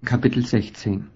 Kapitel 16.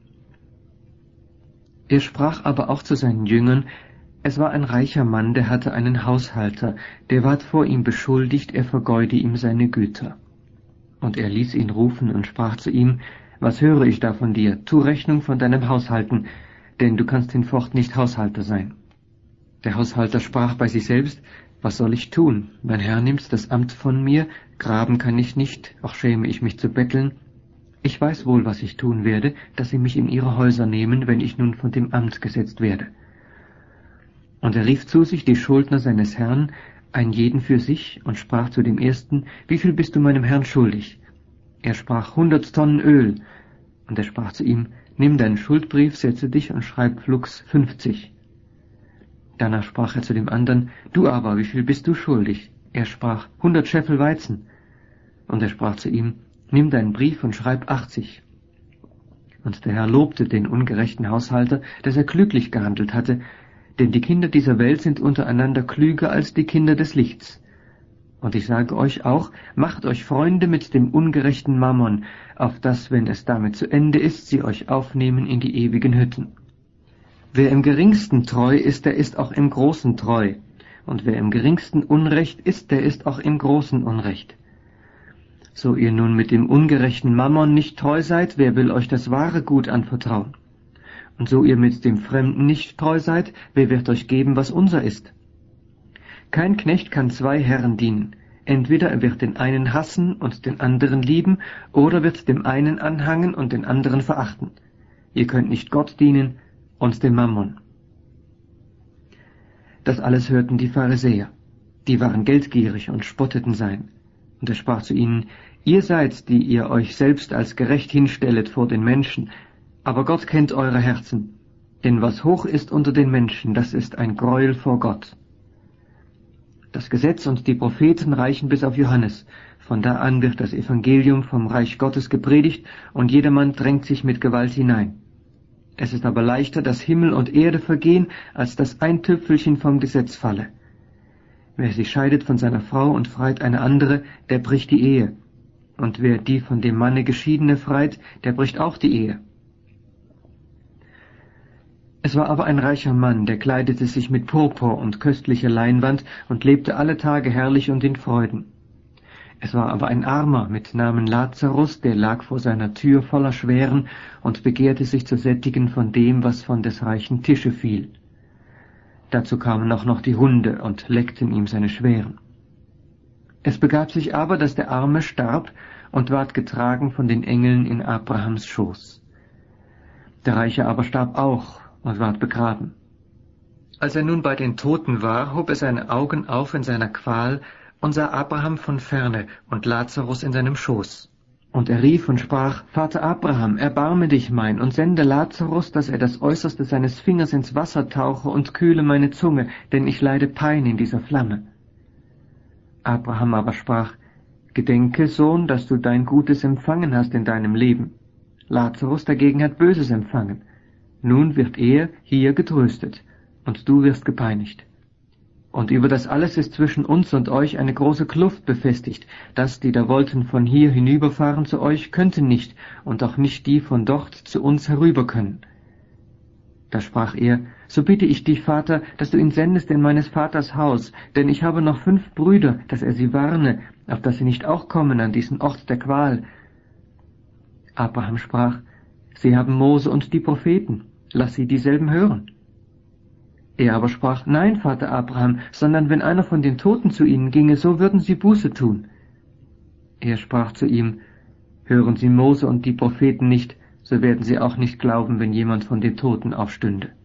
Er sprach aber auch zu seinen Jüngern: Es war ein reicher Mann, der hatte einen Haushalter, der ward vor ihm beschuldigt, er vergeude ihm seine Güter. Und er ließ ihn rufen und sprach zu ihm: Was höre ich da von dir? Tu Rechnung von deinem Haushalten, denn du kannst hinfort nicht Haushalter sein. Der Haushalter sprach bei sich selbst: Was soll ich tun? Mein Herr nimmt das Amt von mir, graben kann ich nicht, auch schäme ich mich zu betteln. Ich weiß wohl, was ich tun werde, dass sie mich in ihre Häuser nehmen, wenn ich nun von dem Amt gesetzt werde. Und er rief zu sich die Schuldner seines Herrn, ein jeden für sich, und sprach zu dem ersten: Wie viel bist du meinem Herrn schuldig? Er sprach: 100 Tonnen Öl. Und er sprach zu ihm: Nimm deinen Schuldbrief, setze dich und schreib flugs 50. Danach sprach er zu dem anderen: Du aber, wie viel bist du schuldig? Er sprach: 100 Scheffel Weizen. Und er sprach zu ihm: Nimm deinen Brief und schreib 80. Und der Herr lobte den ungerechten Haushalter, dass er klüglich gehandelt hatte, denn die Kinder dieser Welt sind untereinander klüger als die Kinder des Lichts. Und ich sage euch auch, macht euch Freunde mit dem ungerechten Mammon, auf dass, wenn es damit zu Ende ist, sie euch aufnehmen in die ewigen Hütten. Wer im Geringsten treu ist, der ist auch im Großen treu. Und wer im Geringsten Unrecht ist, der ist auch im Großen Unrecht. So ihr nun mit dem ungerechten Mammon nicht treu seid, wer will euch das wahre Gut anvertrauen? Und so ihr mit dem Fremden nicht treu seid, wer wird euch geben, was unser ist? Kein Knecht kann 2 Herren dienen. Entweder er wird den einen hassen und den anderen lieben, oder wird dem einen anhangen und den anderen verachten. Ihr könnt nicht Gott dienen und dem Mammon. Das alles hörten die Pharisäer. Die waren geldgierig und spotteten sein. Und er sprach zu ihnen: Ihr seid, die ihr euch selbst als gerecht hinstellet vor den Menschen, aber Gott kennt eure Herzen. Denn was hoch ist unter den Menschen, das ist ein Greuel vor Gott. Das Gesetz und die Propheten reichen bis auf Johannes. Von da an wird das Evangelium vom Reich Gottes gepredigt, und jedermann drängt sich mit Gewalt hinein. Es ist aber leichter, dass Himmel und Erde vergehen, als dass ein Tüpfelchen vom Gesetz falle. Wer sich scheidet von seiner Frau und freit eine andere, der bricht die Ehe. Und wer die von dem Manne Geschiedene freit, der bricht auch die Ehe. Es war aber ein reicher Mann, der kleidete sich mit Purpur und köstlicher Leinwand und lebte alle Tage herrlich und in Freuden. Es war aber ein Armer mit Namen Lazarus, der lag vor seiner Tür voller Schweren und begehrte sich zu sättigen von dem, was von des reichen Tische fiel. Dazu kamen auch noch die Hunde und leckten ihm seine Schweren. Es begab sich aber, dass der Arme starb und ward getragen von den Engeln in Abrahams Schoß. Der Reiche aber starb auch und ward begraben. Als er nun bei den Toten war, hob er seine Augen auf in seiner Qual und sah Abraham von ferne und Lazarus in seinem Schoß. Und er rief und sprach: Vater Abraham, erbarme dich mein und sende Lazarus, dass er das Äußerste seines Fingers ins Wasser tauche und kühle meine Zunge, denn ich leide Pein in dieser Flamme. Abraham aber sprach: Gedenke, Sohn, dass du dein Gutes empfangen hast in deinem Leben. Lazarus dagegen hat Böses empfangen. Nun wird er hier getröstet, und du wirst gepeinigt. Und über das alles ist zwischen uns und euch eine große Kluft befestigt, dass die da wollten von hier hinüberfahren zu euch, könnten nicht, und auch nicht die von dort zu uns herüber können. Da sprach er: So bitte ich dich, Vater, dass du ihn sendest in meines Vaters Haus, denn ich habe noch 5 Brüder, dass er sie warne, auf dass sie nicht auch kommen an diesen Ort der Qual. Abraham sprach: Sie haben Mose und die Propheten, lass sie dieselben hören. Er aber sprach: Nein, Vater Abraham, sondern wenn einer von den Toten zu ihnen ginge, so würden sie Buße tun. Er sprach zu ihm: Hören sie Mose und die Propheten nicht, so werden sie auch nicht glauben, wenn jemand von den Toten aufstünde.